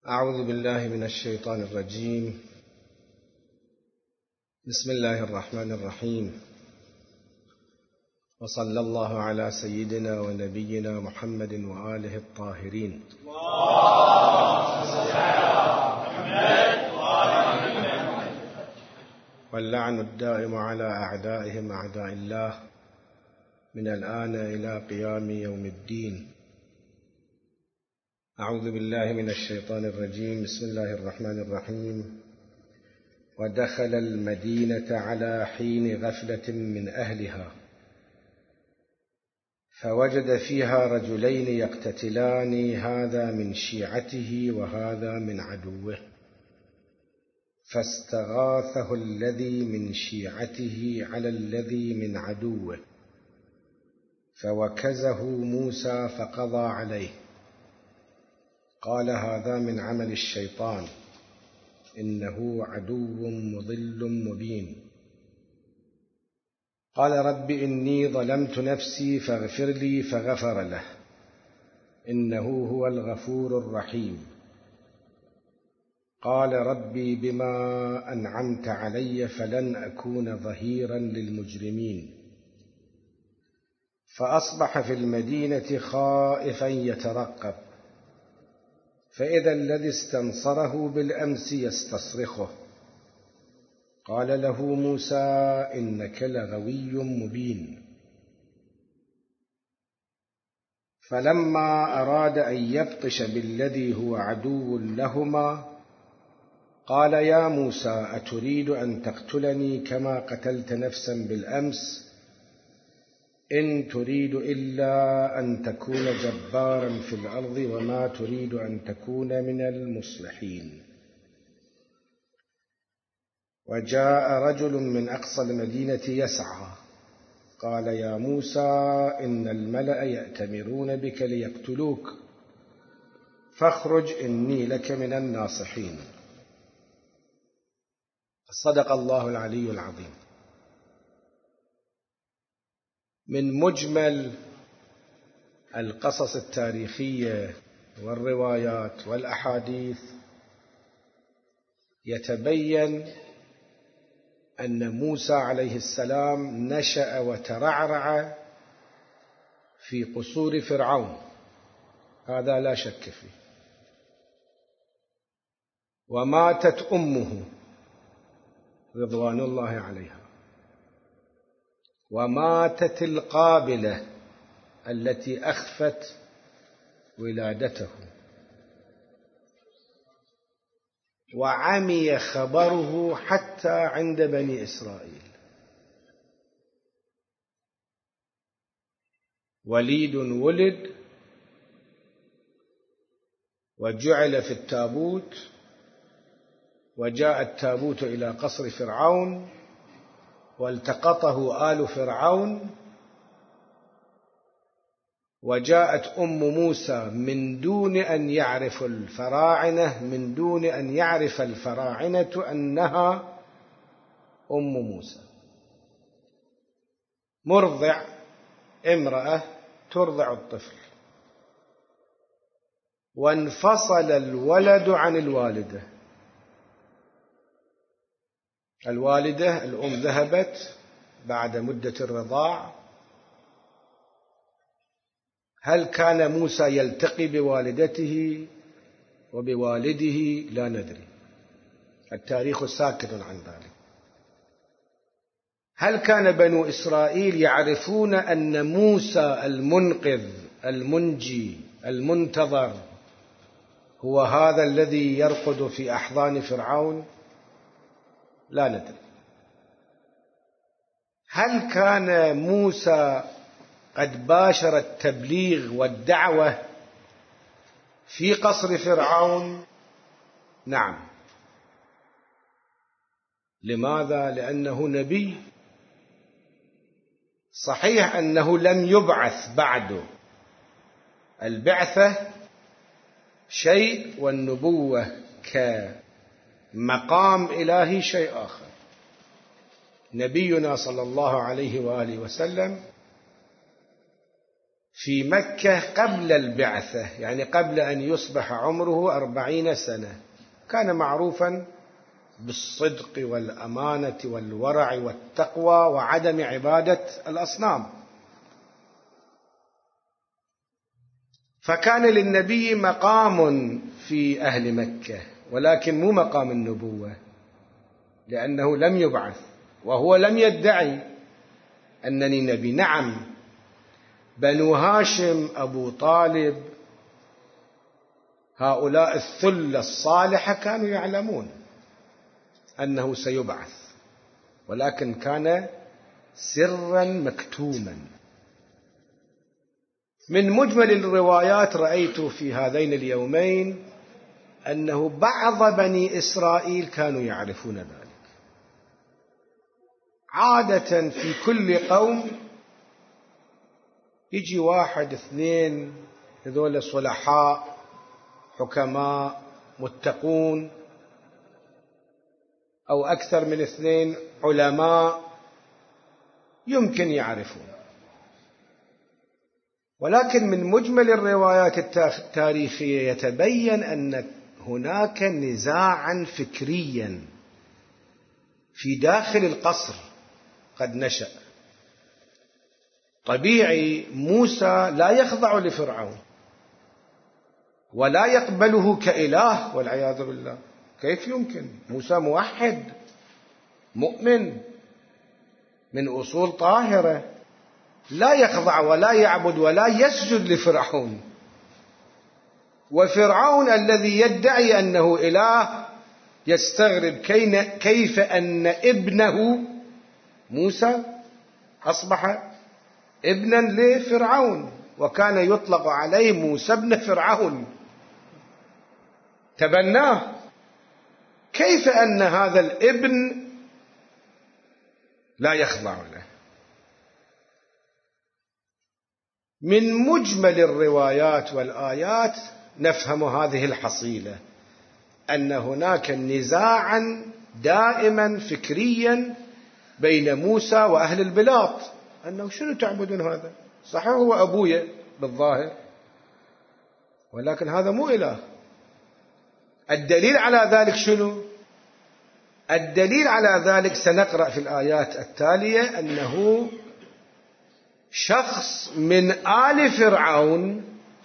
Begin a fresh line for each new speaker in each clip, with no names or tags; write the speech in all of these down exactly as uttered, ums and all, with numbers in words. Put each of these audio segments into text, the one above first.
أعوذ بالله من الشيطان الرجيم. بسم الله الرحمن الرحيم، وصلى الله على سيدنا ونبينا محمد وآله الطاهرين. واللعن الدائم على أعدائهم أعداء الله من الآن إلى قيام يوم الدين. أعوذ بالله من الشيطان الرجيم. بسم الله الرحمن الرحيم. ودخل المدينة على حين غفلة من أهلها فوجد فيها رجلين يقتتلان، هذا من شيعته وهذا من عدوه، فاستغاثه الذي من شيعته على الذي من عدوه فوكزه موسى فقضى عليه. قال هذا من عمل الشيطان إنه عدو مضل مبين. قال رب إني ظلمت نفسي فاغفر لي فغفر له إنه هو الغفور الرحيم. قال ربي بما أنعمت علي فلن أكون ظهيرا للمجرمين. فأصبح في المدينة خائفا يترقب، فإذا الذي استنصره بالأمس يستصرخه. قال له موسى إنك لغوي مبين. فلما أراد أن يبطش بالذي هو عدو لهما قال يا موسى أتريد أن تقتلني كما قتلت نفسا بالأمس؟ إن تريد إلا أن تكون جبارا في الأرض وما تريد أن تكون من المصلحين. وجاء رجل من أقصى المدينة يسعى قال يا موسى إن الملأ يأتمرون بك ليقتلوك فاخرج إني لك من الناصحين. صدق الله العلي العظيم. من مجمل القصص التاريخية والروايات والأحاديث يتبين أن موسى عليه السلام نشأ وترعرع في قصور فرعون، هذا لا شك فيه. وماتت أمه رضوان الله عليها، وماتت القابلة التي أخفت ولادته، وعمي خبره حتى عند بني إسرائيل. وليد ولد وجعل في التابوت، وجاء التابوت إلى قصر فرعون والتقطه آل فرعون، وجاءت أم موسى من دون أن يعرف الفراعنة من دون أن يعرف الفراعنة أنها أم موسى، مرضع، امرأة ترضع الطفل. وانفصل الولد عن الوالدة. الوالدة الأم ذهبت بعد مدة الرضاع. هل كان موسى يلتقي بوالدته وبوالده؟ لا ندري، التاريخ ساكت عن ذلك. هل كان بنو إسرائيل يعرفون أن موسى المنقذ المنجي المنتظر هو هذا الذي يرقد في أحضان فرعون؟ لا ندري. هل كان موسى قد باشر التبليغ والدعوة في قصر فرعون؟ نعم. لماذا؟ لأنه نبي. صحيح أنه لم يبعث بعده، البعثة شيء والنبوة كمقام إلهي شيء آخر. نبينا صلى الله عليه وآله وسلم في مكة قبل البعثة، يعني قبل أن يصبح عمره أربعين سنة. كان معروفا بالصدق والأمانة والورع والتقوى وعدم عبادة الأصنام. فكان للنبي مقام في أهل مكة، ولكن مو مقام النبوة، لأنه لم يبعث وهو لم يدعي أنني نبي. نعم، بنو هاشم، أبو طالب، هؤلاء الثلة الصالحة كانوا يعلمون أنه سيبعث، ولكن كان سرا مكتوما. من مجمل الروايات رأيت في هذين اليومين أنه بعض بني إسرائيل كانوا يعرفون ذلك. عادة في كل قوم يجي واحد اثنين، هذول صلحاء حكماء متقون، أو أكثر من اثنين علماء يمكن يعرفون. ولكن من مجمل الروايات التاريخية يتبين أن هناك نزاعا فكريا في داخل القصر قد نشأ. طبيعي موسى لا يخضع لفرعون ولا يقبله كإله والعياذ بالله. كيف يمكن؟ موسى موحد مؤمن من أصول طاهرة، لا يخضع ولا يعبد ولا يسجد لفرعون. وفرعون الذي يدعي أنه إله يستغرب كيف أن ابنه موسى أصبح ابنا لفرعون، وكان يطلق عليه موسى ابن فرعون، تبناه. كيف أن هذا الابن لا يخضع له؟ من مجمل الروايات والآيات نفهم هذه الحصيلة، أن هناك نزاعا دائما فكريا بين موسى وأهل البلاط، أنه شنو تعبدون هذا؟ صحيح هو أبويا بالظاهر، ولكن هذا مو إله. الدليل على ذلك شنو؟ الدليل على ذلك سنقرأ في الآيات التالية أنه شخص من آل فرعون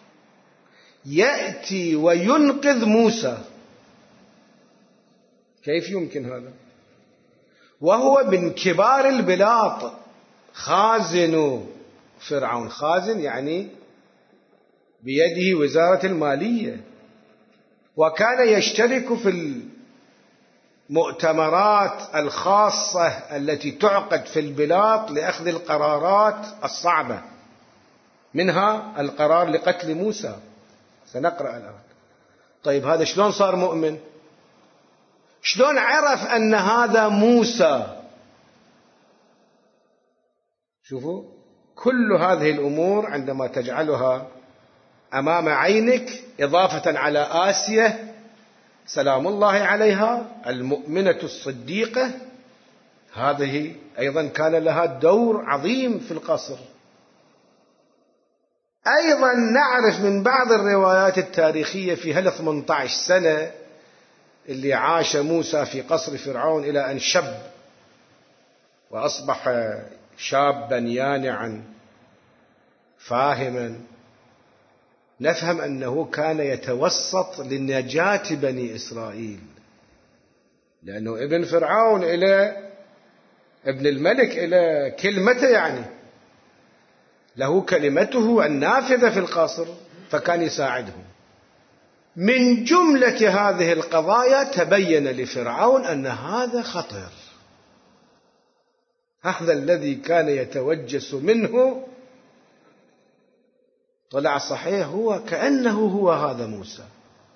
يأتي وينقذ موسى. كيف يمكن هذا؟ وهو من كبار البلاط، خازن فرعون. خازن يعني بيده وزارة المالية، وكان يشترك في المؤتمرات الخاصة التي تعقد في البلاط لأخذ القرارات الصعبة، منها القرار لقتل موسى. سنقرأ الآن. طيب هذا شلون صار مؤمن؟ شلون عرف أن هذا موسى؟ شوفوا، كل هذه الأمور عندما تجعلها أمام عينك، إضافة على آسية سلام الله عليها المؤمنة الصديقة، هذه أيضا كان لها دور عظيم في القصر. أيضا نعرف من بعض الروايات التاريخية في هال ثمانية عشر سنة اللي عاش موسى في قصر فرعون إلى أن شب وأصبح شابا يانعا فاهما، نفهم أنه كان يتوسط لنجاة بني إسرائيل، لأنه ابن فرعون إلى ابن الملك إلى كلمته، يعني له كلمته النافذة في القصر، فكان يساعدهم. من جملة هذه القضايا تبين لفرعون أن هذا خطر، هذا الذي كان يتوجس منه طلع صحيح هو كأنه هو هذا موسى.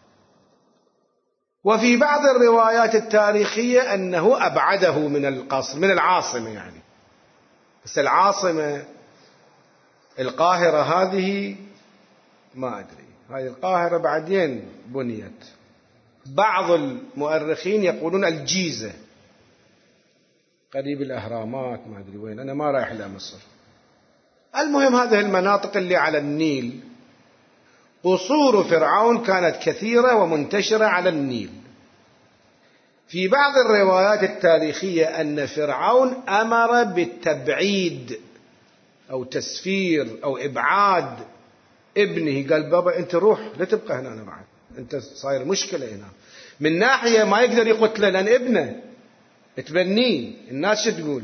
وفي بعض الروايات التاريخية أنه أبعده من القصر، من العاصمة يعني، بس العاصمة القاهرة هذه ما أدري، هذه القاهرة بعدين بنيت. بعض المؤرخين يقولون الجيزة قريب الأهرامات، ما أدري وين، أنا ما رايح إلى مصر. المهم هذه المناطق اللي على النيل، قصور فرعون كانت كثيرة ومنتشرة على النيل. في بعض الروايات التاريخية أن فرعون أمر بالتبعيد أو تسفير أو إبعاد ابنه، قال بابا أنت روح لا تبقى هنا بعد، أنت صاير مشكلة هنا. من ناحية ما يقدر يقتله لأن ابنه تبنيه، الناس شو تقول؟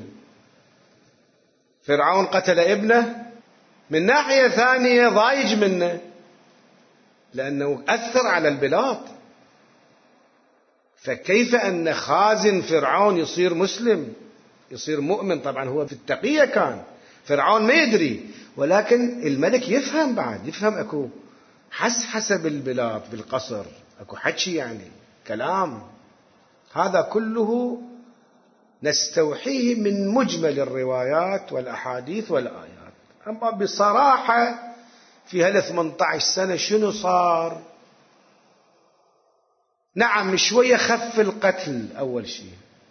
فرعون قتل ابنه. من ناحية ثانية ضايج منه لأنه أثر على البلاد، فكيف أن خازن فرعون يصير مسلم يصير مؤمن؟ طبعا هو في التقية كان، فرعون ما يدري، ولكن الملك يفهم، بعد يفهم أكو حس حسب البلاد بالقصر أكو حكي يعني كلام. هذا كله نستوحيه من مجمل الروايات والأحاديث والآيات. أما بصراحة في هال ثمانية عشر سنة شنو صار؟ نعم شوية خف القتل، أول شيء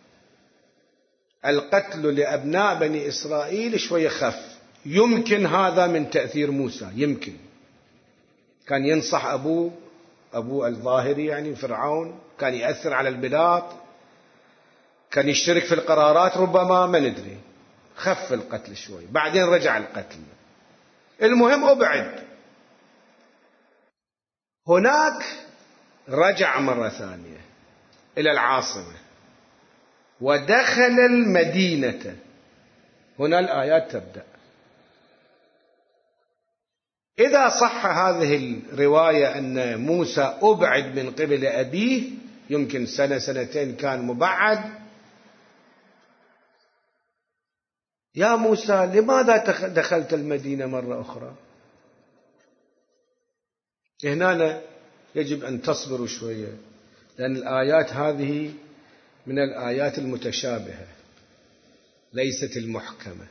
القتل لأبناء بني إسرائيل شوية خف، يمكن هذا من تأثير موسى، يمكن كان ينصح أبوه أبوه الظاهري يعني فرعون، كان يأثر على البلاد، كان يشترك في القرارات، ربما ما ندري، خف القتل شوي، بعدين رجع القتل. المهم أبعد. هناك رجع مرة ثانية إلى العاصمة ودخل المدينة. هنا الآيات تبدأ. إذا صح هذه الرواية أن موسى أبعد من قبل أبيه، يمكن سنة سنتين كان مبعد، يا موسى لماذا دخلت المدينة مرة أخرى؟ هنا يجب أن تصبروا شوية، لأن الآيات هذه من الآيات المتشابهة ليست المحكمة.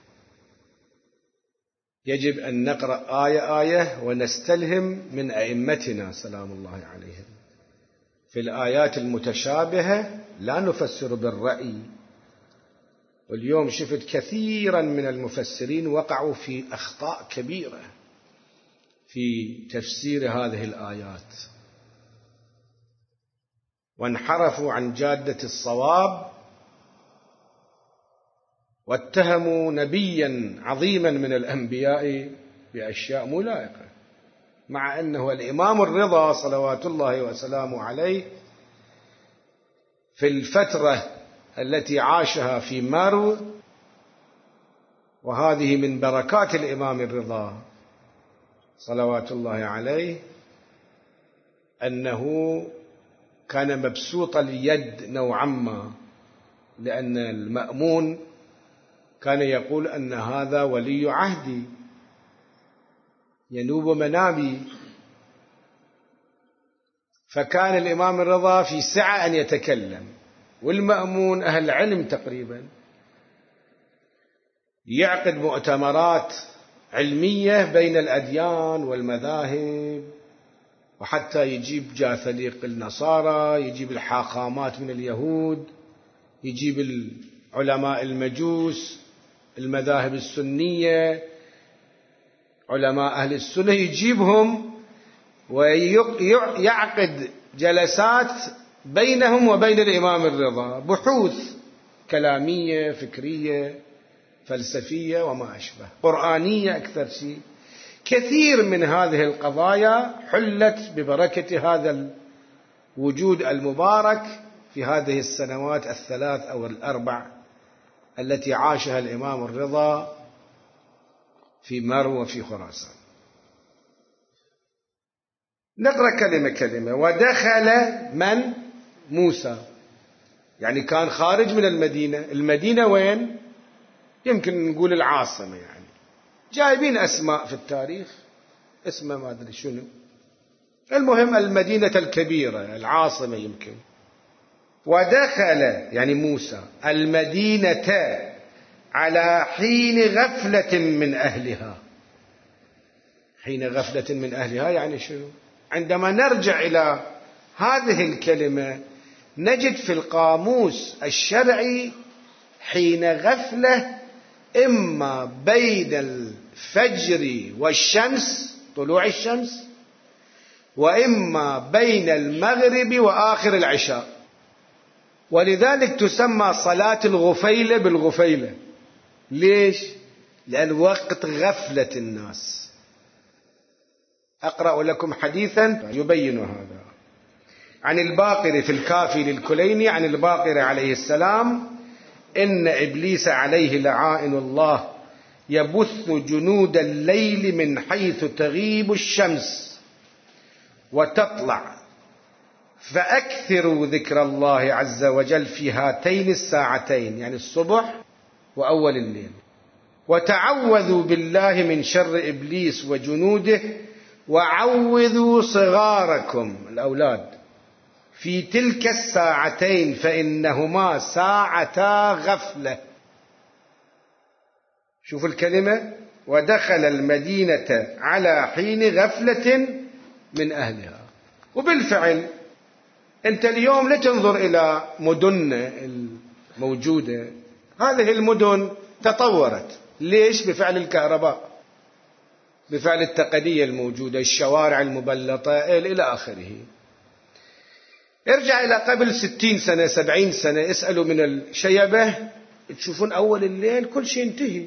يجب أن نقرأ آية آية ونستلهم من أئمتنا سلام الله عليهم. في الآيات المتشابهة لا نفسر بالرأي، واليوم شفت كثيرا من المفسرين وقعوا في أخطاء كبيرة في تفسير هذه الآيات، وانحرفوا عن جادة الصواب، واتهموا نبيا عظيما من الأنبياء بأشياء مو لائقة، مع أنه الإمام الرضا صلوات الله وسلامه عليه في الفترة التي عاشها في مرو، وهذه من بركات الإمام الرضا صلوات الله عليه، أنه كان مبسوط اليد نوعا ما، لأن المأمون كان يقول أن هذا ولي عهدي ينوب منابي، فكان الإمام الرضا في سعة أن يتكلم، والمأمون أهل علم تقريبا، يعقد مؤتمرات علمية بين الأديان والمذاهب، وحتى يجيب جاثليق النصارى، يجيب الحاخامات من اليهود، يجيب العلماء المجوس، المذاهب السنية، علماء أهل السنة، يجيبهم ويعقد جلسات بينهم وبين الإمام الرضا، بحوث كلامية فكرية فلسفية وما أشبه، قرآنية أكثر شيء. كثير من هذه القضايا حلت ببركة هذا الوجود المبارك في هذه السنوات الثلاث أو الأربع التي عاشها الإمام الرضا في مرو وفي خراسان. نقرأ كلمة كلمة. ودخل من؟ موسى، يعني كان خارج من المدينة. المدينة وين؟ يمكن نقول العاصمة، يعني جايبين أسماء في التاريخ، اسمه ما أدري شنو، المهم المدينة الكبيرة العاصمة يمكن. ودخل يعني موسى المدينة على حين غفلة من أهلها. حين غفلة من أهلها يعني شنو؟ عندما نرجع إلى هذه الكلمة نجد في القاموس الشرعي حين غفلة إما بين الفجر والشمس طلوع الشمس، وإما بين المغرب وآخر العشاء. ولذلك تسمى صلاة الغفيلة بالغفيلة. ليش؟ لأن وقت غفلة الناس. أقرأ لكم حديثا يبين هذا عن الباقر في الكافي للكليني عن الباقر عليه السلام: إن إبليس عليه لعائن الله يبث جنود الليل من حيث تغيب الشمس وتطلع، فأكثروا ذكر الله عز وجل في هاتين الساعتين، يعني الصبح وأول الليل، وتعوذوا بالله من شر إبليس وجنوده، وعوذوا صغاركم الأولاد في تلك الساعتين فإنهما ساعتا غفلة. شوف الكلمة: ودخل المدينة على حين غفلة من أهلها. وبالفعل أنت اليوم لا تنظر إلى مدن الموجودة، هذه المدن تطورت. ليش؟ بفعل الكهرباء، بفعل التقنية الموجودة، الشوارع المبلطة إلى آخره. ارجع إلى قبل ستين سنة سبعين سنة، اسألوا من الشيبة، تشوفون أول الليل كل شيء ينتهي.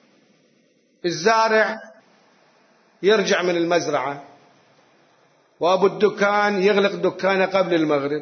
الزارع يرجع من المزرعة، وأبو الدكان يغلق دكانه قبل المغرب،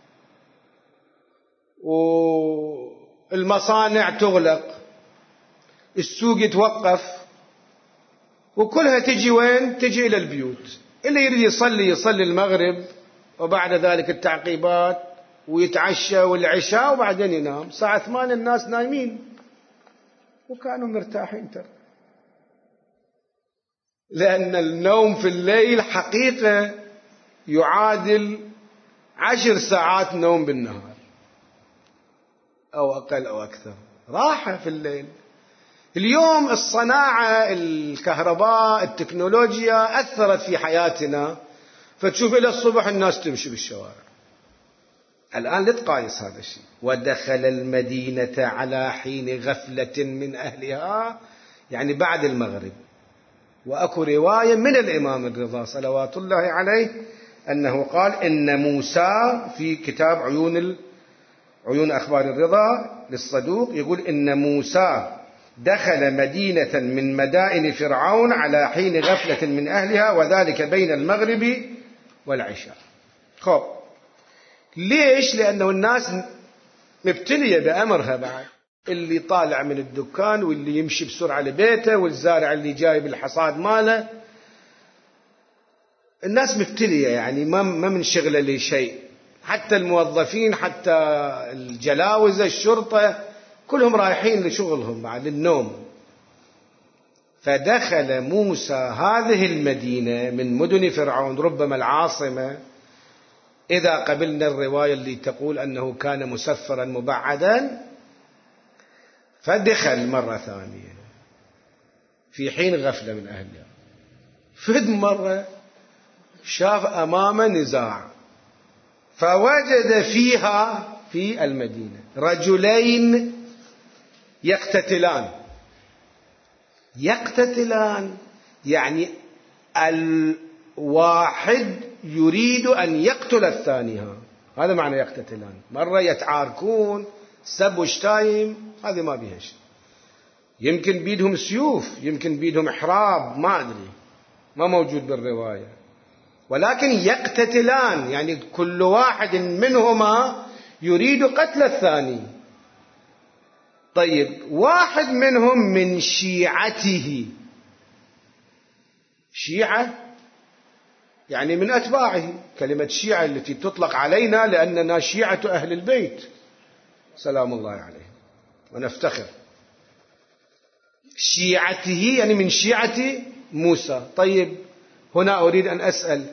والمصانع تغلق، السوق يتوقف، وكلها تجي وين؟ تجي إلى البيوت. اللي يريد يصلي يصلي المغرب، وبعد ذلك التعقيبات، ويتعشى والعشاء، وبعدين ينام. ساعة ثمان الناس نايمين، وكانوا مرتاحين ترى، لأن النوم في الليل حقيقة يعادل عشر ساعات نوم بالنهار، أو أقل أو أكثر، راحة في الليل. اليوم الصناعة، الكهرباء، التكنولوجيا أثرت في حياتنا، فتشوف إلى الصبح الناس تمشي بالشوارع. الآن لا تقايس هذا الشيء. ودخل المدينة على حين غفلة من أهلها، يعني بعد المغرب. وأكو رواية من الإمام الرضا صلوات الله عليه أنه قال إن موسى في كتاب عيون عيون أخبار الرضا للصدوق يقول إن موسى دخل مدينة من مدائن فرعون على حين غفلة من أهلها، وذلك بين المغرب والعشاء. خب ليش؟ لأنه الناس مبتلية بأمرها بعد، اللي طالع من الدكان، واللي يمشي بسرعة لبيته، والزارع اللي جاي بالحصاد ماله. الناس مبتلية، يعني ما ما من شغله لي شيء. حتى الموظفين، حتى الجلاوزة، الشرطة، كلهم رايحين لشغلهم بعد للنوم. فدخل موسى هذه المدينة من مدن فرعون، ربما العاصمة، إذا قبلنا الرواية اللي تقول أنه كان مسفرا مبعدا. فدخل مرة ثانية في حين غفلة من أهلها. فد مرة شاف أمامه نزاع، فوجد فيها في المدينة رجلين يقتتلان. يقتتلان يعني الواحد يريد أن يقتل الثاني، هذا معنى يقتتلان. مرة يتعاركون، سب وشتايم، هذه ما بيها شيء. يمكن بيدهم سيوف، يمكن بيدهم إحراب، ما أدري، ما موجود بالرواية. ولكن يقتتلان يعني كل واحد منهما يريد قتل الثاني. طيب، واحد منهم من شيعته، شيعة يعني من أتباعه، كلمة شيعة التي تطلق علينا لأننا شيعة أهل البيت سلام الله عليه ونفتخر. شيعته يعني من شيعة موسى. طيب، هنا أريد أن أسأل،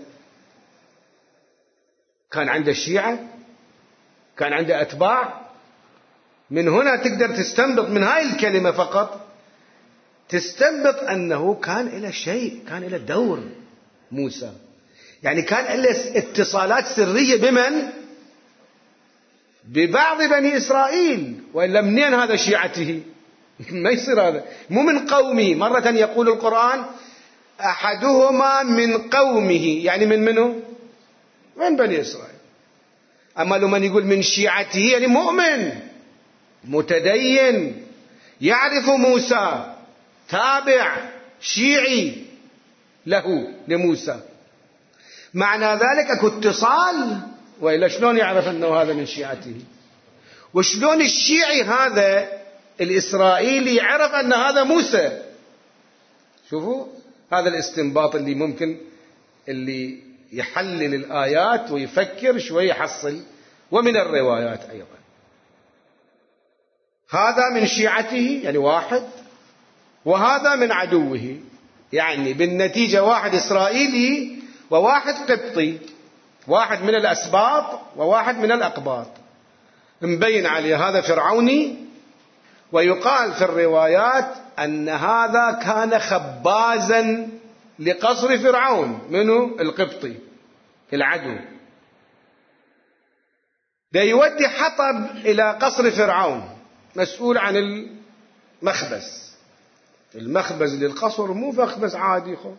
كان عنده شيعة؟ كان عنده أتباع؟ من هنا تقدر تستنبط من هاي الكلمة فقط، تستنبط أنه كان إلى شيء، كان إلى دور موسى، يعني كان له اتصالات سرية بمن؟ ببعض بني إسرائيل. وإلا منين هذا شيعته؟ ما يصير هذا، مو من قومه. مرة يقول القرآن أحدهما من قومه، يعني من منه؟ من بني إسرائيل. أما لمن يقول من شيعته يعني مؤمن متدين يعرف موسى، تابع شيعي له لموسى، معنى ذلك اكو اتصال. وإلا شلون يعرف أنه هذا من شيعته؟ وشلون الشيعي هذا الإسرائيلي يعرف أن هذا موسى؟ شوفوا هذا الاستنباط اللي ممكن اللي يحلل الآيات ويفكر شوي يحصل، ومن الروايات أيضا. هذا من شيعته يعني واحد، وهذا من عدوه، يعني بالنتيجة واحد إسرائيلي وواحد قبطي، واحد من الأسباط وواحد من الأقباط، مبين عليه هذا فرعوني. ويقال في الروايات أن هذا كان خبازا لقصر فرعون، منه القبطي العدو، ده يودي حطب إلى قصر فرعون، مسؤول عن المخبز. المخبز للقصر مو مخبز عادي، خو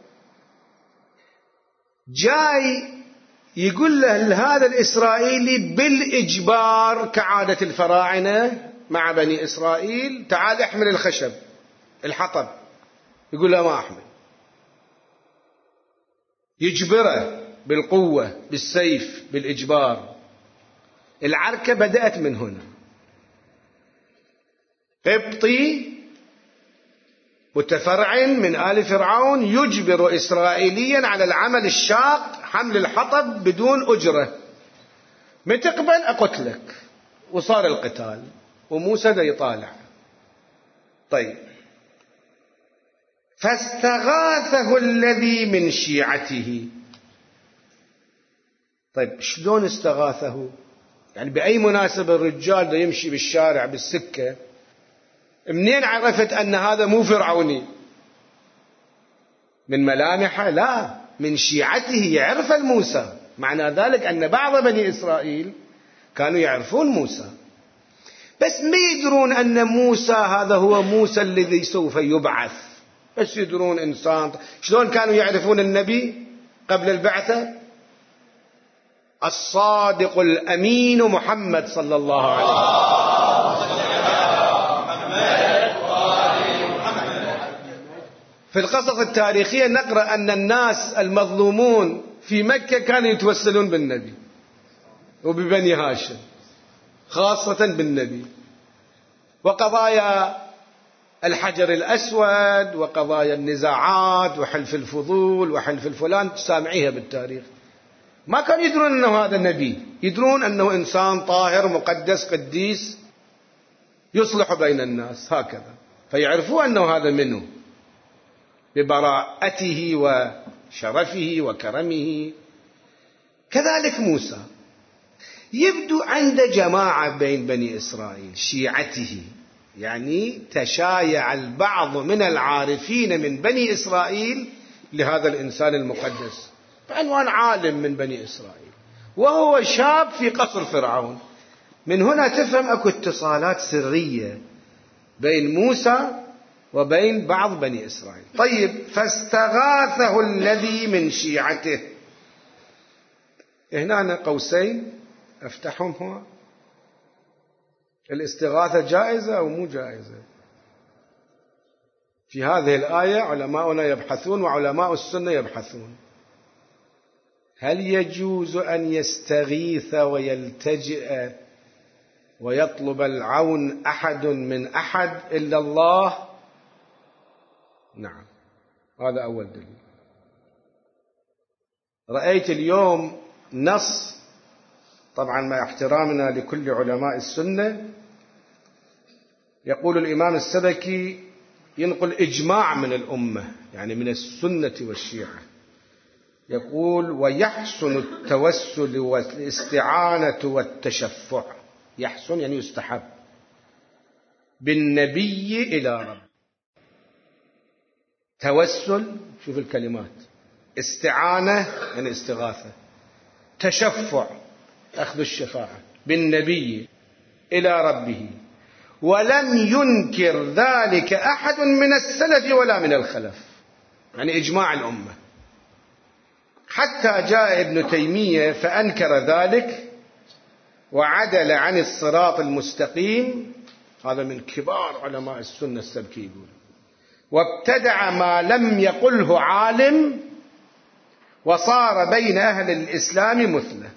جاي يقول له هذا الإسرائيلي بالإجبار كعادة الفراعنة مع بني إسرائيل، تعال احمل الخشب الحطب، يقول له ما أحمل، يجبره بالقوة بالسيف بالإجبار. العركة بدأت من هنا. قبطي متفرعن من آل فرعون يجبر إسرائيليا على العمل الشاق، حمل الحطب بدون أجرة، ما تقبل أقتلك. وصار القتال وموسى دا يطالع. طيب فاستغاثه الذي من شيعته. طيب شلون استغاثه؟ يعني بأي مناسبة الرجال دا يمشي بالشارع بالسكة، منين عرفت أن هذا مو فرعوني؟ من ملامحه؟ لا، من شيعته يعرف موسى. معنى ذلك أن بعض بني إسرائيل كانوا يعرفون موسى، بس ما يدرون أن موسى هذا هو موسى الذي سوف يبعث، بس يدرون إنسان. شلون كانوا يعرفون النبي قبل البعثة؟ الصادق الأمين محمد صلى الله عليه وسلم. في القصص التاريخية نقرأ أن الناس المظلومون في مكة كانوا يتوسلون بالنبي وببني هاشم، خاصة بالنبي. وقضايا الحجر الأسود وقضايا النزاعات وحلف الفضول وحلف الفلان تسامعيها بالتاريخ. ما كانوا يدرون أنه هذا النبي، يدرون أنه إنسان طاهر مقدس قديس يصلح بين الناس هكذا، فيعرفوا أنه هذا منه ببراءته وشرفه وكرمه. كذلك موسى يبدو عند جماعة بين بني إسرائيل شيعته، يعني تشايع البعض من العارفين من بني إسرائيل لهذا الإنسان المقدس بعنوان عالم من بني إسرائيل، وهو شاب في قصر فرعون. من هنا تفهم أكو اتصالات سرية بين موسى وبين بعض بني إسرائيل. طيب فاستغاثه الذي من شيعته. هنا قوسين أفتحهم. هو الاستغاثة جائزة أو مو جائزة؟ في هذه الآية علماؤنا يبحثون وعلماء السنة يبحثون، هل يجوز أن يستغيث ويلتجئ ويطلب العون أحد من أحد إلا الله؟ نعم، هذا أول دليل. رأيت اليوم نص، طبعا مع احترامنا لكل علماء السنة، يقول الإمام السبكي ينقل إجماع من الأمة، يعني من السنة والشيعة، يقول ويحسن التوسل والاستعانة والتشفع. يحسن يعني يستحب بالنبي إلى رب. توسل، شوف الكلمات، استعانة يعني استغاثة، تشفع أخذ الشفاعة بالنبي إلى ربه، ولم ينكر ذلك أحد من السلف ولا من الخلف، يعني إجماع الأمة. حتى جاء ابن تيمية فأنكر ذلك وعدل عن الصراط المستقيم، هذا من كبار علماء السنة السبكي يقول، وابتدع ما لم يقله عالم وصار بين أهل الإسلام مثله.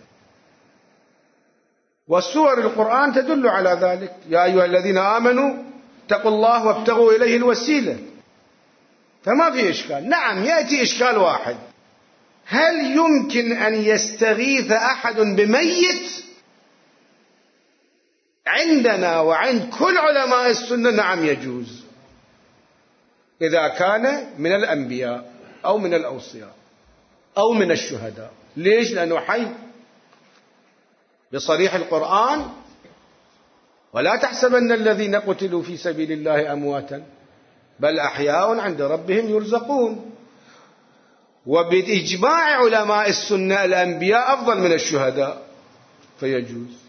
وسور القرآن تدل على ذلك، يا أيها الذين آمنوا اتقوا الله وابتغوا إليه الوسيلة. فما في إشكال. نعم يأتي إشكال واحد، هل يمكن أن يستغيث أحد بميت؟ عندنا وعند كل علماء السنة نعم يجوز، إذا كان من الأنبياء أو من الأوصياء أو من الشهداء. ليش؟ لأنه حي بصريح القرآن، ولا تحسبن الذين قتلوا في سبيل الله أمواتا بل أحياء عند ربهم يرزقون. وبإجماع علماء السنة الأنبياء أفضل من الشهداء، فيجوز.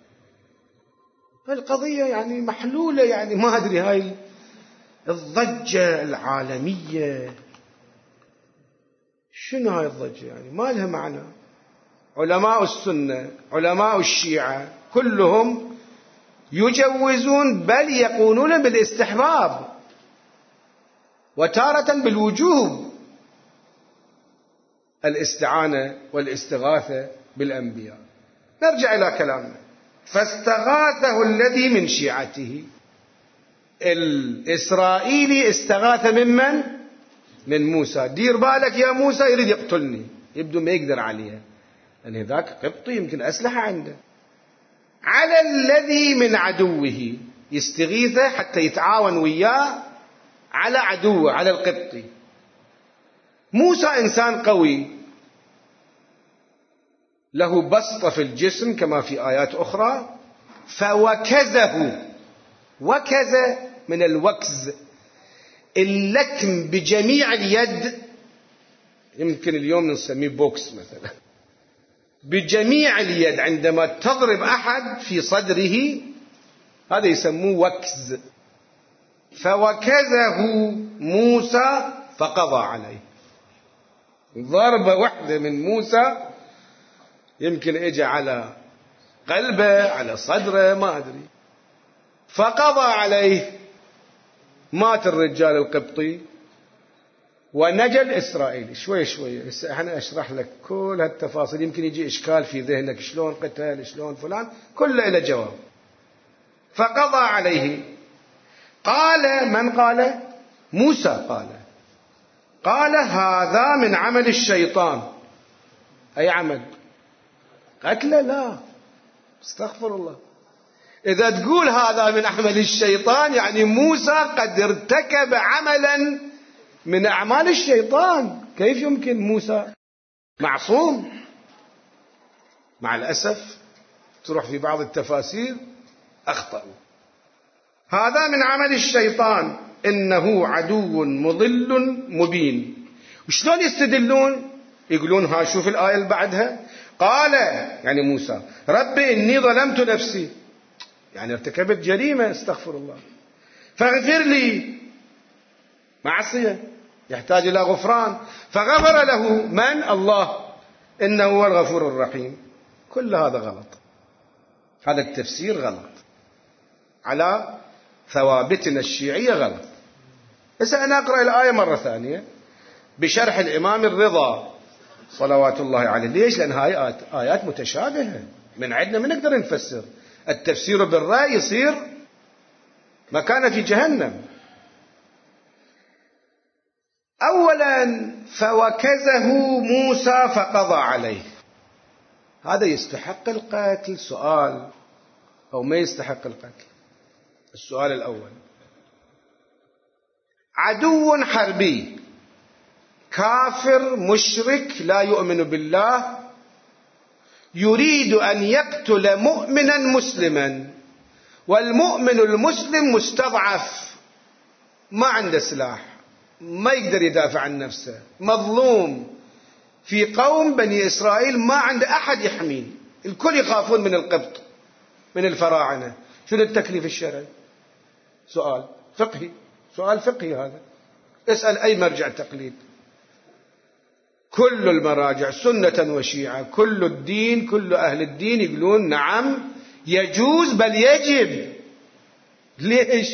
فالقضية يعني محلولة، يعني ما أدري هاي الضجة العالمية شنو هاي الضجة، يعني ما لها معنى. علماء السنة علماء الشيعة كلهم يجوزون بل يقولون بالاستحباب وتارة بالوجوب الاستعانة والاستغاثة بالأنبياء. نرجع إلى كلامنا. فاستغاثه الذي من شيعته. الإسرائيلي استغاث ممن؟ من موسى. دير بالك يا موسى يريد يقتلني، يبدو ما يقدر عليها لأن ذاك قبطي يمكن أسلحة عنده. على الذي من عدوه يستغيثه حتى يتعاون وياه على عدوه، على القبطي. موسى إنسان قوي له بسطة في الجسم كما في آيات أخرى، فوكزه. وكز من الوكز، اللكم بجميع اليد، يمكن اليوم نسميه بوكس مثلا، بجميع اليد. عندما تضرب أحد في صدره هذا يسموه وكز. فوكزه موسى فقضى عليه. ضربة واحدة من موسى يمكن اجى على قلبه على صدره ما أدري، فقضى عليه. مات الرجال القبطي ونجا الإسرائيلي. شوي شوي أنا أشرح لك كل هالتفاصيل، يمكن يجي إشكال في ذهنك شلون قتل شلون فلان، كله إلى جواب. فقضى عليه. قال من قال؟ موسى قال قال هذا من عمل الشيطان. أي عمل؟ قتله؟ لا، استغفر الله. إذا تقول هذا من عمل الشيطان يعني موسى قد ارتكب عملا من أعمال الشيطان. كيف يمكن؟ موسى معصوم. مع الأسف تروح في بعض التفاسير أخطأوا. هذا من عمل الشيطان إنه عدو مضل مبين. وشلون يستدلون؟ يقولون ها شوف الآية اللي بعدها، قال يعني موسى رب إني ظلمت نفسي، يعني ارتكبت جريمة استغفر الله، فاغفر لي. معصية يحتاج إلى غفران، فغفر له من؟ الله، إنه هو الغفور الرحيم. كل هذا غلط، هذا التفسير غلط على ثوابتنا الشيعية غلط. بس أنا أقرأ الآية مرة ثانية بشرح الإمام الرضا صلوات الله عليه. ليش؟ لأن هاي آيات, آيات متشابهة، من عندنا ما نقدر نفسر. التفسير بالرأي يصير مكانه في جهنم. أولا فوكزه موسى فقضى عليه، هذا يستحق القتل؟ سؤال. أو ما يستحق القتل؟ السؤال الأول. عدو حربي كافر مشرك لا يؤمن بالله يريد أن يقتل مؤمنا مسلما، والمؤمن المسلم مستضعف ما عنده سلاح، ما يقدر يدافع عن نفسه، مظلوم في قوم بني إسرائيل ما عنده أحد يحميه، الكل يخافون من القبط من الفراعنة. شنو التكليف الشرعي؟ سؤال فقهي، سؤال فقهي هذا، اسأل أي مرجع تقليد. كل المراجع سنة وشيعة، كل الدين، كل أهل الدين يقولون نعم يجوز بل يجب. ليش؟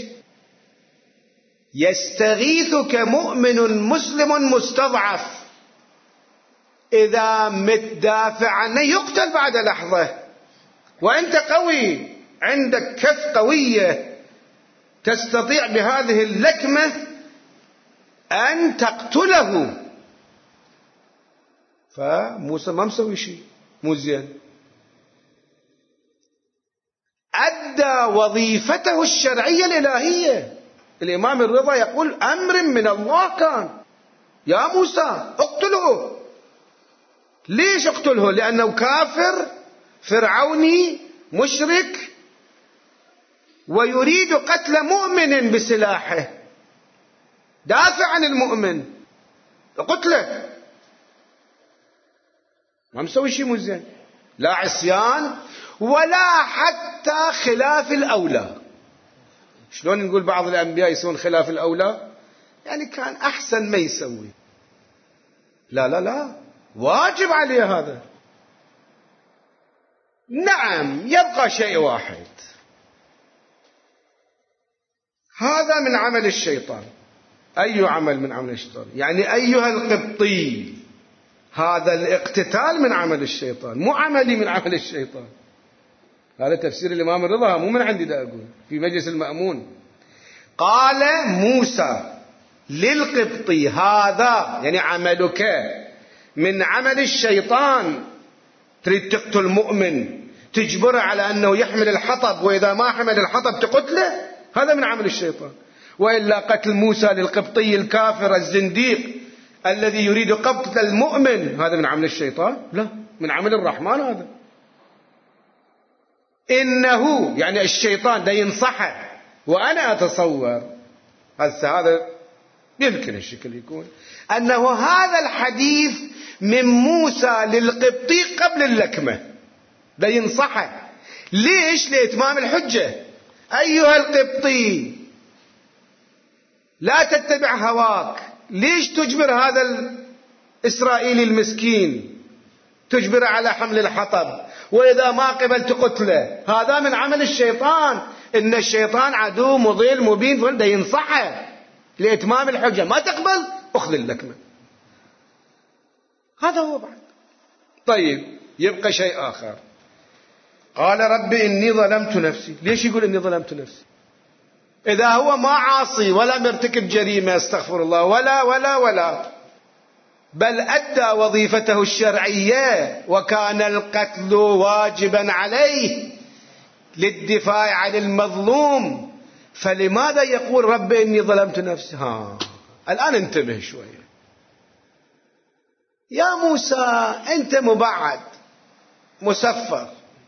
يستغيثك مؤمن مسلم مستضعف، إذا متدافع عنه يقتل بعد لحظة، وأنت قوي عندك كف قوية تستطيع بهذه اللكمة أن تقتله. فموسى ما مسوي شيء مو زين، أدى وظيفته الشرعية الإلهية. الإمام الرضا يقول أمر من الله كان، يا موسى اقتله. ليش اقتله؟ لأنه كافر فرعوني مشرك ويريد قتل مؤمن بسلاحه، دافع عن المؤمن، قتله. ما مسوي شيء مو زين، لا عصيان ولا حتى خلاف الأولى. شلون نقول بعض الأنبياء يسوون خلاف الأولى؟ يعني كان أحسن ما يسوي. لا لا لا، واجب عليه هذا. نعم يبقى شيء واحد، هذا من عمل الشيطان. أي عمل من عمل الشيطان؟ يعني أيها القبطي، هذا الاقتتال من عمل الشيطان، مو عملي من عمل الشيطان. هذا تفسير الإمام الرضا، مو من عندي دا أقول، في مجلس المأمون. قال موسى للقبطي هذا يعني عملك من عمل الشيطان، تريد تقتل مؤمن تجبره على أنه يحمل الحطب، وإذا ما حمل الحطب تقتله، هذا من عمل الشيطان. وإلا قتل موسى للقبطي الكافر الزنديق الذي يريد قتل المؤمن، هذا من عمل الشيطان؟ لا، من عمل الرحمن. هذا إنه يعني الشيطان ده ينصحه، وأنا أتصور هسه هذا يمكن الشكل يكون أنه هذا الحديث من موسى للقبطي قبل اللكمة، ده ينصحه. ليش؟ لإتمام الحجة. أيها القبطي لا تتبع هواك، ليش تجبر هذا الإسرائيلي المسكين، تجبر على حمل الحطب، وإذا ما قبل تقتله؟ هذا من عمل الشيطان. إن الشيطان عدو مضل مبين، فده ينصحه لإتمام الحجة. ما تقبل أخذ اللكمة. هذا هو بعد. طيب يبقى شيء آخر. قال رب إني ظلمت نفسي. ليش يقول إني ظلمت نفسي؟ إذا هو ما عاصي ولا مرتكب جريمة، استغفر الله، ولا ولا ولا بل أدى وظيفته الشرعية، وكان القتل واجبا عليه للدفاع عن المظلوم، فلماذا يقول رب إني ظلمت نفسي؟ ها الآن انتبه شوية. يا موسى أنت مبعد مسفر،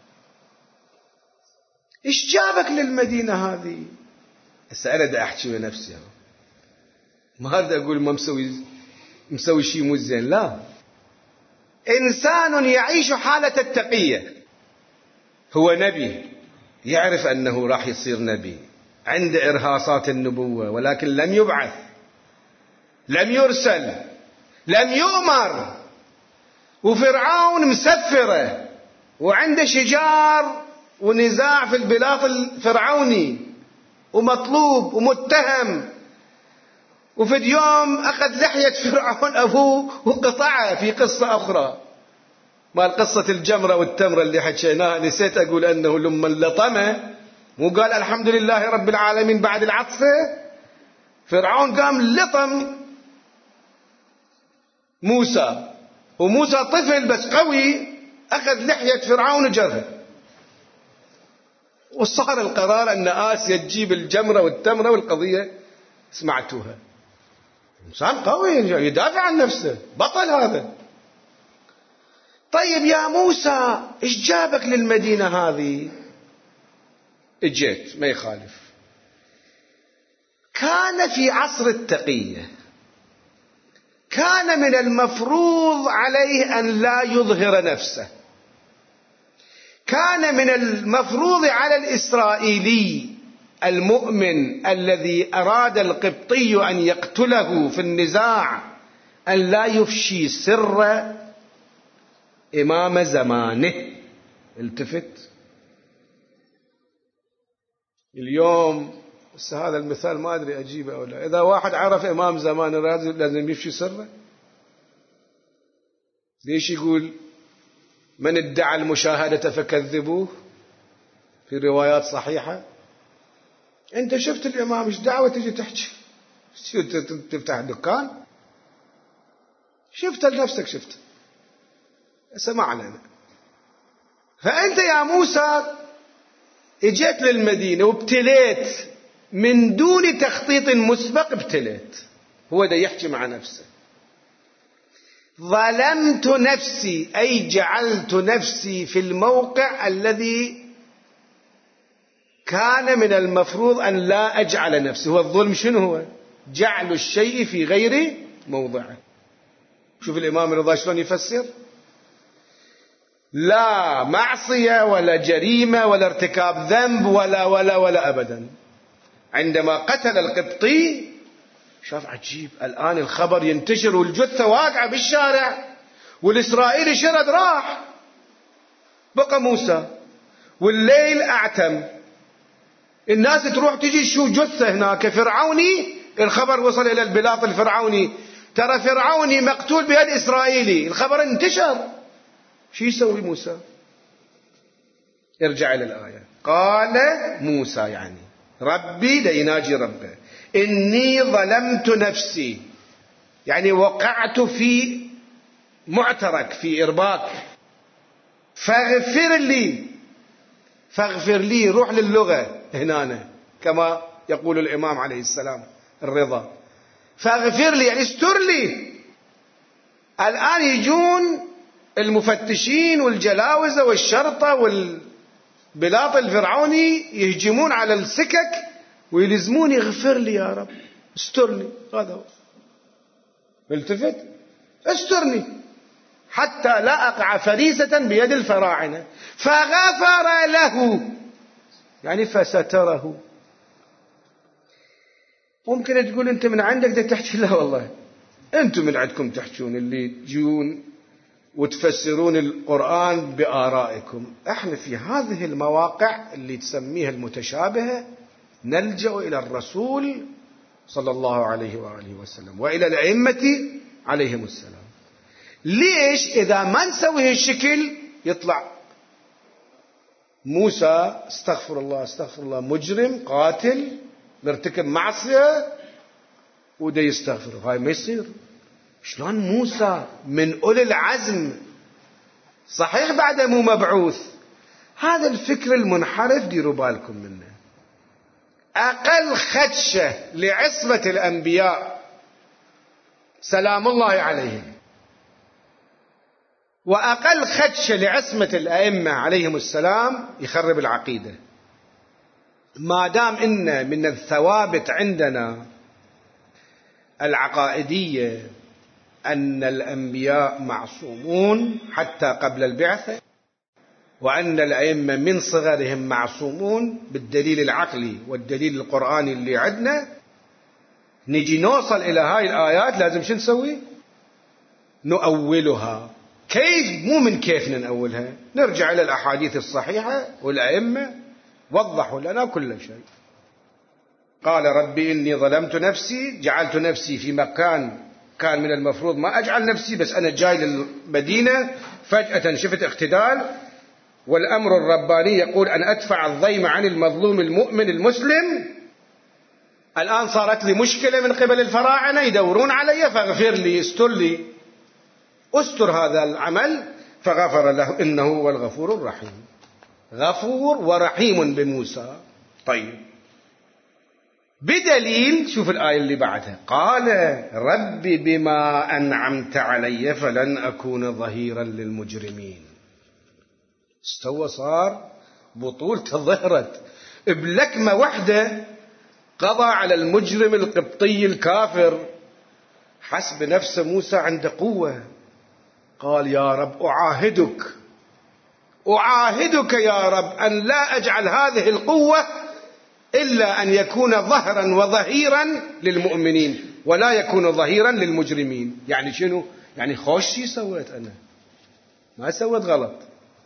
إيش جابك للمدينة هذه؟ هسه أنا أحكي بنفسي، ما هذا أقول ما مسوي مسوي شيء مو زين، لا. إنسان يعيش حالة التقية، هو نبي، يعرف أنه راح يصير نبي، عند إرهاصات النبوة، ولكن لم يبعث، لم يرسل، لم يؤمر، وفرعون مسفره، وعنده شجار ونزاع في البلاط الفرعوني، ومطلوب ومتهم، وفي اليوم أخذ لحية فرعون أبوه وقطعها في قصة أخرى، مال قصة الجمرة والتمرة اللي حكيناها. نسيت أقول أنه لما لطمه مو قال الحمد لله رب العالمين بعد العطفة؟ فرعون قام لطم موسى، وموسى طفل بس قوي، أخذ لحية فرعون وجرها، وصار القرار أن آسيا تجيب الجمرة والتمرة، والقضية سمعتوها. إنسان قوي يدافع عن نفسه، بطل هذا. طيب يا موسى إيش جابك للمدينة هذه؟ اجيت ما يخالف. كان في عصر التقية، كان من المفروض عليه أن لا يظهر نفسه، كان من المفروض على الإسرائيلي المؤمن الذي أراد القبطي أن يقتله في النزاع أن لا يفشي سر إمام زمانه. التفت اليوم، بس هذا المثال ما أدري أجيبه أو لا، إذا واحد عرف إمام زمانه لازم يفشي سره. ليش يقول من ادعى المشاهدة فكذبوه في روايات صحيحة؟ أنت شفت الإمام، إيش دعوة تجي تحكي؟ تفتح دكان؟ شفت لنفسك، شفت سمعنا. فأنت يا موسى اجيت للمدينة وابتليت من دون تخطيط مسبق، ابتليت. هو ده يحكي مع نفسه. ظلمت نفسي أي جعلت نفسي في الموقع الذي كان من المفروض أن لا أجعل نفسي. هو الظلم شنو هو؟ جعل الشيء في غير موضعه. شوف الإمام الرضا شلون يفسر: لا معصية ولا جريمة ولا ارتكاب ذنب ولا ولا ولا أبدا. عندما قتل القبطي شاف عجيب، الآن الخبر ينتشر والجثة واقعة بالشارع، والإسرائيلي شرد راح، بقى موسى. والليل أعتم، الناس تروح تجي تشوف جثة هناك. فرعوني، الخبر وصل إلى البلاط الفرعوني، ترى فرعوني مقتول بيد إسرائيلي، الخبر انتشر. شو يسوي موسى؟ ارجع إلى الآية. قال موسى يعني ربي، ليناجي ربه، إني ظلمت نفسي، يعني وقعت في معترك، في إرباك، فاغفر لي. فاغفر لي، روح للغة هنا كما يقول الإمام عليه السلام الرضا. فاغفر لي يعني استر لي. الآن يجون المفتشين والجلاوزة والشرطة والبلاط الفرعوني يهجمون على السكك ويلزموني اغفر لي يا رب، استرني. هذا هو. التفت، استرني حتى لا أقع فريسة بيد الفراعنة. فغفر له يعني فستره. ممكن تقول أنت من عندك ده تحكي، لا والله أنتم من عندكم تحكون، اللي تجون وتفسرون القرآن بآرائكم. احنا في هذه المواقع اللي تسميها المتشابهة نلجأ إلى الرسول صلى الله عليه وآله وسلم وإلى الأئمة عليهم السلام. ليش إذا ما نسوي هالشكل يطلع موسى استغفر الله استغفر الله مجرم قاتل مرتكب معصية وده يستغفر؟ هاي ما يصير. شلون موسى من أولي العزم صحيح بعد مو مبعوث؟ هذا الفكر المنحرف ديروا بالكم منه. أقل خدشة لعصمة الأنبياء سلام الله عليهم، وأقل خدشة لعصمة الأئمة عليهم السلام يخرب العقيدة. ما دام إن من الثوابت عندنا العقائدية أن الأنبياء معصومون حتى قبل البعثة، وأن الأئمة من صغرهم معصومون بالدليل العقلي والدليل القرآني اللي عندنا، نجي نوصل إلى هاي الآيات لازم شو نسوي؟ نؤولها. كيف؟ مو من كيفنا نأولها، نرجع إلى الأحاديث الصحيحة والأئمة وضحوا لنا كل شيء. قال ربي إني ظلمت نفسي، جعلت نفسي في مكان كان من المفروض ما أجعل نفسي، بس أنا جاي للمدينة فجأة شفت اقتتال، والأمر الرباني يقول أن أدفع الضيم عن المظلوم المؤمن المسلم. الآن صارت لي مشكلة من قبل الفراعنة يدورون علي، فاغفر لي استر لي استر هذا العمل. فغفر له إنه هو الغفور الرحيم. غفور ورحيم بموسى. طيب بدليل، شوف الآية اللي بعدها، قال رب بما أنعمت علي فلن أكون ظهيرا للمجرمين. استوى، صار بطولته ظهرت بلكمة واحدة، قضى على المجرم القبطي الكافر. حسب نفس موسى عنده قوة، قال يا رب أعاهدك أعاهدك يا رب أن لا أجعل هذه القوة إلا أن يكون ظهرا وظهيرا للمؤمنين ولا يكون ظهيرا للمجرمين. يعني شنو؟ يعني خوش شي سويت أنا، ما سويت غلط.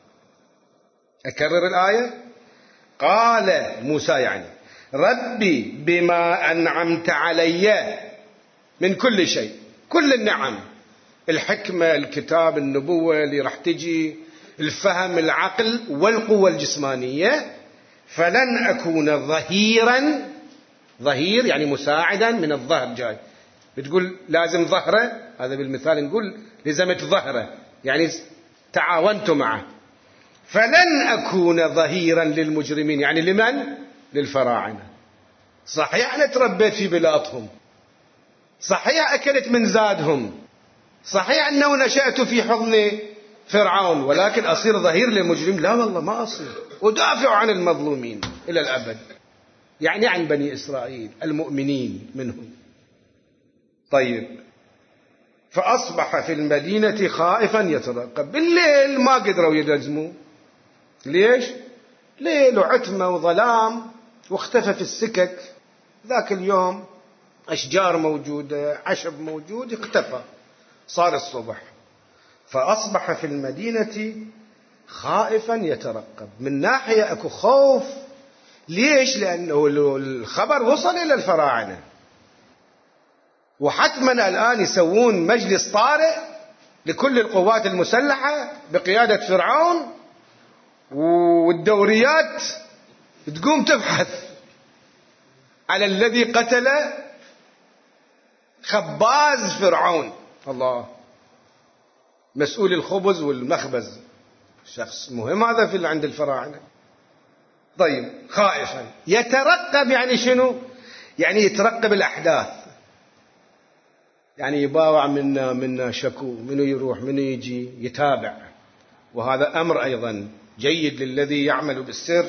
أكرر الآية. قال موسى يعني ربي بما أنعمت علي من كل شيء، كل النعم، الحكمة، الكتاب، النبوة اللي راح تجي، الفهم، العقل والقوة الجسمانية، فلن أكون ظهيرا، ظهير يعني مساعدا، من الظهر جاي، بتقول لازم ظهره، هذا بالمثال نقول لزمت ظهره يعني تعاونت معه. فلن أكون ظهيرا للمجرمين يعني لمن؟ للفراعنة. صحيح أنا تربيت في بلاطهم، صحيح أكلت من زادهم، صحيح أنه نشأت في حضن فرعون، ولكن أصير ظهير للمجرمين؟ لا والله ما أصير، ودافع عن المظلومين إلى الأبد، يعني عن بني إسرائيل المؤمنين منهم. طيب، فأصبح في المدينة خائفا يترقب. بالليل ما قدروا يلزموا. ليش؟ ليل وعتمة وظلام، واختفى في السكك. ذاك اليوم أشجار موجودة، عشب موجود، اختفى، صار الصبح. فأصبح في المدينة خائفا يترقب. من ناحية أكو خوف. ليش؟ لأنه الخبر وصل إلى الفراعنة، وحتما الآن يسوون مجلس طارئ لكل القوات المسلحة بقيادة فرعون، والدوريات تقوم تبحث على الذي قتل خباز فرعون، الله، مسؤول الخبز والمخبز، شخص مهم هذا في عند الفراعنة. طيب، خائفا يترقب يعني شنو؟ يعني يترقب الأحداث، يعني يباوع منا منا شكو، منو يروح منو يجي، يتابع. وهذا أمر أيضا جيد للذي يعمل بالسر.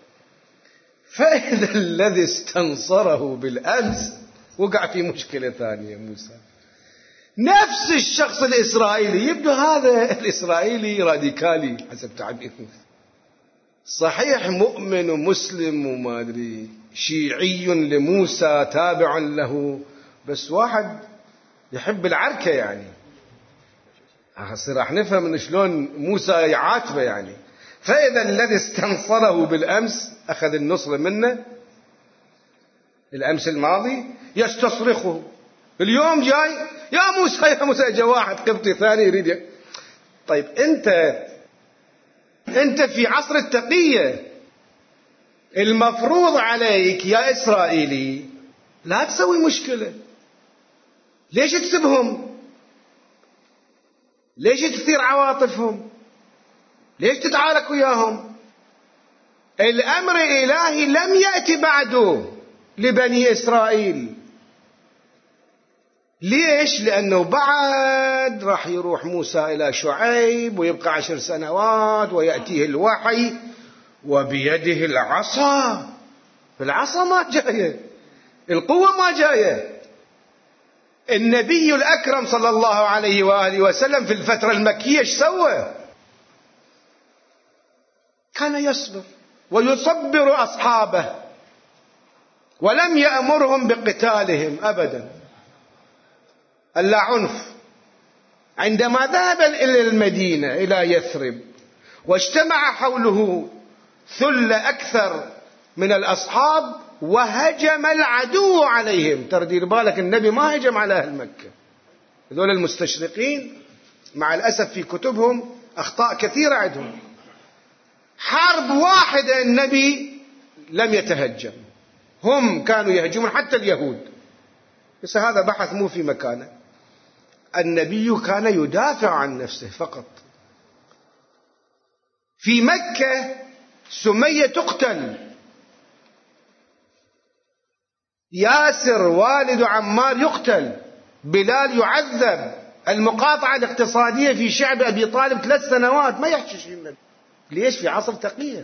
فإذا الذي استنصره بالأمس وقع في مشكلة ثانية موسى، نفس الشخص الإسرائيلي، يبدو هذا الإسرائيلي راديكالي حسب تعبيره، صحيح مؤمن ومسلم وما أدري شيعي لموسى تابع له، بس واحد يحب العركة يعني. هسه راح نفهم إن شلون موسى يعاتبه يعني. فإذا الذي استنصره بالأمس، أخذ النصر منه الأمس الماضي، يستصرخه اليوم جاي يا موسى يا موسى. جاء واحد قبطي ثاني يريد. طيب أنت أنت في عصر التقية، المفروض عليك يا إسرائيلي لا تسوي مشكلة. ليش تسبهم؟ ليش تثير عواطفهم؟ ليش تتعارك وياهم؟ الأمر الإلهي لم يأتي بعده لبني إسرائيل. ليش؟ لأنه بعد راح يروح موسى إلى شعيب ويبقى عشر سنوات ويأتيه الوحي وبيده العصا. العصا ما جاية، القوة ما جاية. النبي الأكرم صلى الله عليه وآله وسلم في الفترة المكية ايش سوى؟ كان يصبر ويصبر أصحابه، ولم يأمرهم بقتالهم أبدا، ألا عنف. عندما ذهب إلى المدينة إلى يثرب واجتمع حوله ثلة أكثر من الأصحاب وهجم العدو عليهم. تردير بالك النبي ما هجم على أهل مكة، هذول المستشرقين مع الأسف في كتبهم أخطاء كثيرة عندهم. حرب واحدة النبي لم يتهجم، هم كانوا يهجمون حتى اليهود، بس هذا بحث مو في مكانه. النبي كان يدافع عن نفسه فقط. في مكة سمية تقتل، ياسر والد عمار يقتل، بلال يعذب، المقاطعة الاقتصادية في شعب أبي طالب ثلاث سنوات ما يحكي شيء النبي. ليش؟ في عصر تقية.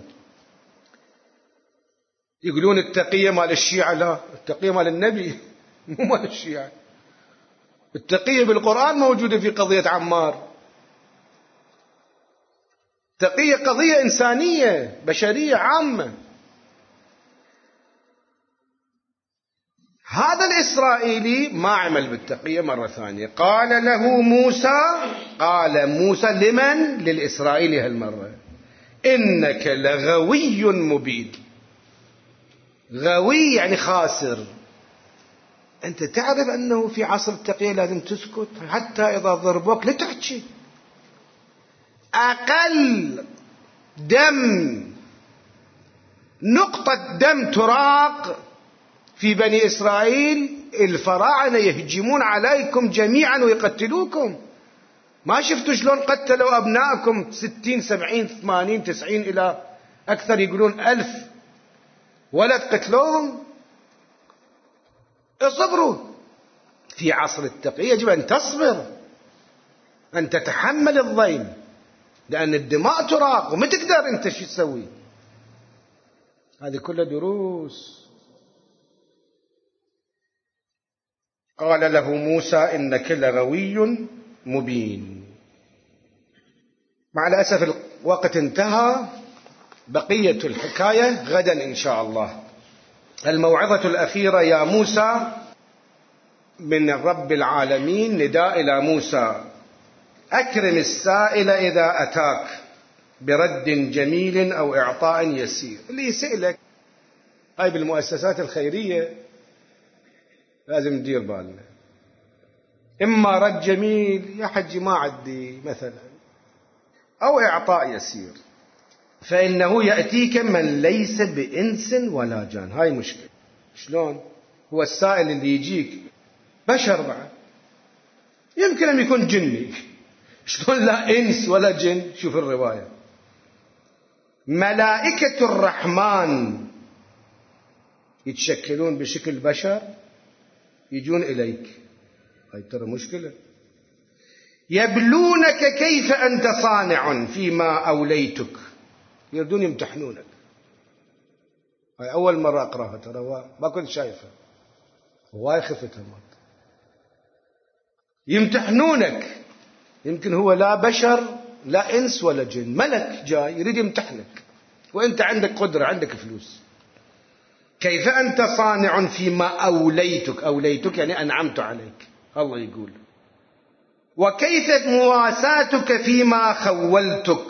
يقولون التقية مال الشيعة، لا، التقية مال النبي مو مال الشيعة. التقية بالقرآن موجودة في قضية عمار. تقية قضية إنسانية بشرية عامة. هذا الإسرائيلي ما عمل بالتقية مرة ثانية. قال له موسى، قال موسى لمن؟ للإسرائيلي هالمرة: إنك لغوي مبين. غوي يعني خاسر. أنت تعرف أنه في عصر التقية لازم تسكت، حتى إذا ضربوك لا تحكي. أقل دم، نقطة دم تراق في بني إسرائيل، الفراعنة يهجمون عليكم جميعا ويقتلوكم. ما شفتوا شلون قتلوا أبنائكم ستين سبعين ثمانين تسعين إلى أكثر، يقولون ألف ولد قتلوهم. اصبروا. في عصر التقية يجب أن تصبر، أن تتحمل الضيم، لأن الدماء تراق وما تقدر أنت شو تسوي. هذه كلها دروس. قال له موسى: إنك لغوي مبين. مع الأسف الوقت انتهى، بقية الحكاية غدا إن شاء الله. الموعظة الأخيرة: يا موسى، من رب العالمين نداء إلى موسى: أكرم السائل إذا أتاك برد جميل أو إعطاء يسير. اللي يسألك، هاي بالمؤسسات الخيرية لازم ندير بالنا، إما رد جميل يا حجي ما عدي مثلا، أو إعطاء يسير، فإنه يأتيك من ليس بإنس ولا جان. هاي مشكلة. شلون؟ هو السائل اللي يجيك بشر بعد، يمكن أن يكون جني. شلون لا إنس ولا جن؟ شوف الرواية: ملائكة الرحمن يتشكلون بشكل بشر، يجون إليك. هاي ترى مشكلة. يبلونك كيف أنت صانع فيما أوليتك، يردون يمتحنونك. هاي أول مرة أقرأها ترى، ما كنت شايفها، هواي خفتها مرة. يمتحنونك، يمكن هو لا بشر لا إنس ولا جن، ملك جاي يريد يمتحنك، وأنت عندك قدرة، عندك فلوس. كيف أنت صانع فيما أوليتك. أوليتك يعني أنعمت عليك، الله يقول. وكيف مواساتك فيما خولتك،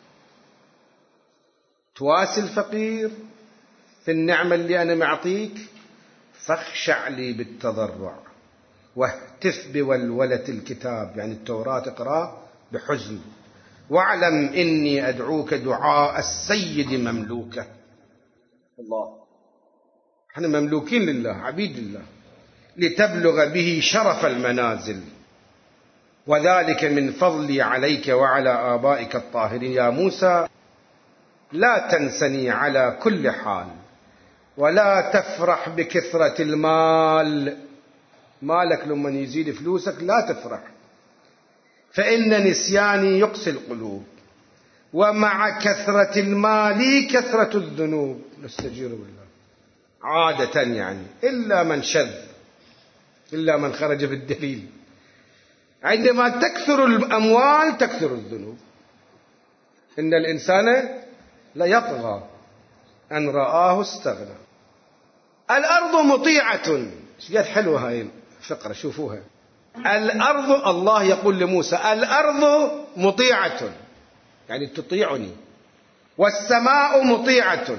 تواسي الفقير في النعمة اللي أنا معطيك. فاخشع لي بالتضرع واهتف بولولة الكتاب، يعني التوراة اقرأ بحزن. واعلم إني أدعوك دعاء السيد مملوكة. الله، احنا مملوكين لله، عبيد لله. لتبلغ به شرف المنازل، وذلك من فضلي عليك وعلى آبائك الطاهرين. يا موسى، لا تنسني على كل حال، ولا تفرح بكثرة المال. مالك لما يزيد فلوسك لا تفرح، فإن نسياني يقسي القلوب، ومع كثرة المال كثرة الذنوب. نستجير بالله. عادة يعني إلا من شذ، إلا من خرج بالدليل. عندما تكثر الأموال تكثر الذنوب. إن الإنسان ليطغى أن رآه استغنى. الأرض مطيعة. شقد حلوة هاي الفقرة، شوفوها. الأرض، الله يقول لموسى: الأرض مطيعة، يعني تطيعني. والسماء مطيعة،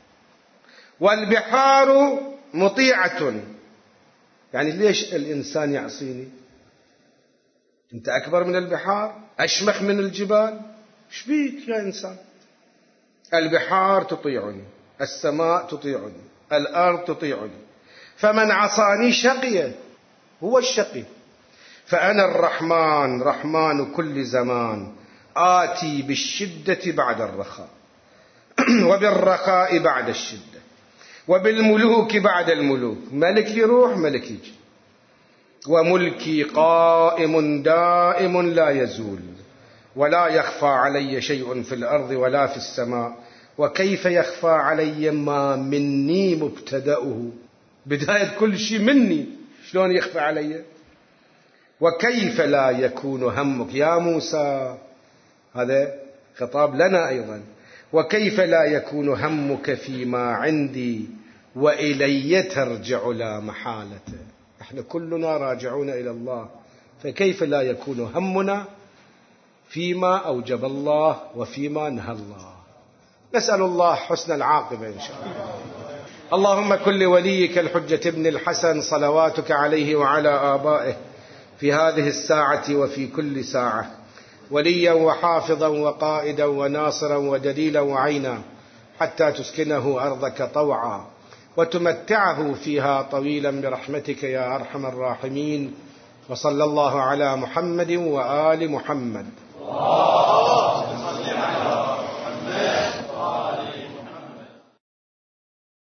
والبحار مطيعة. يعني ليش الإنسان يعصيني؟ أنت أكبر من البحار، أشمخ من الجبال، إيش بيك يا إنسان؟ البحار تطيعني، السماء تطيعني، الأرض تطيعني. فمن عصاني شقي، هو الشقي. فأنا الرحمن، رحمن كل زمان، آتي بالشدة بعد الرخاء، وبالرخاء بعد الشدة، وبالملوك بعد الملوك. ملك يروح ملك يجي. وملكي قائم دائم لا يزول، ولا يخفى علي شيء في الأرض ولا في السماء. وكيف يخفى علي ما مني مبتدأه؟ بداية كل شيء مني، شلون يخفى علي؟ وكيف لا يكون همك يا موسى؟ هذا خطاب لنا أيضا. وكيف لا يكون همك فيما عندي وإلي ترجع لا محالة. احنا كلنا راجعون إلى الله، فكيف لا يكون همنا فيما أوجب الله وفيما نهى الله؟ نسأل الله حسن العاقبة إن شاء الله. اللهم كن لوليك الحجة ابن الحسن صلواتك عليه وعلى آبائه في هذه الساعة وفي كل ساعة وليا وحافظا وقائدا وناصرا ودليلا وعينا، حتى تسكنه أرضك طوعا وتمتعه فيها طويلا برحمتك يا أرحم الراحمين. وصلى الله على محمد وآل محمد.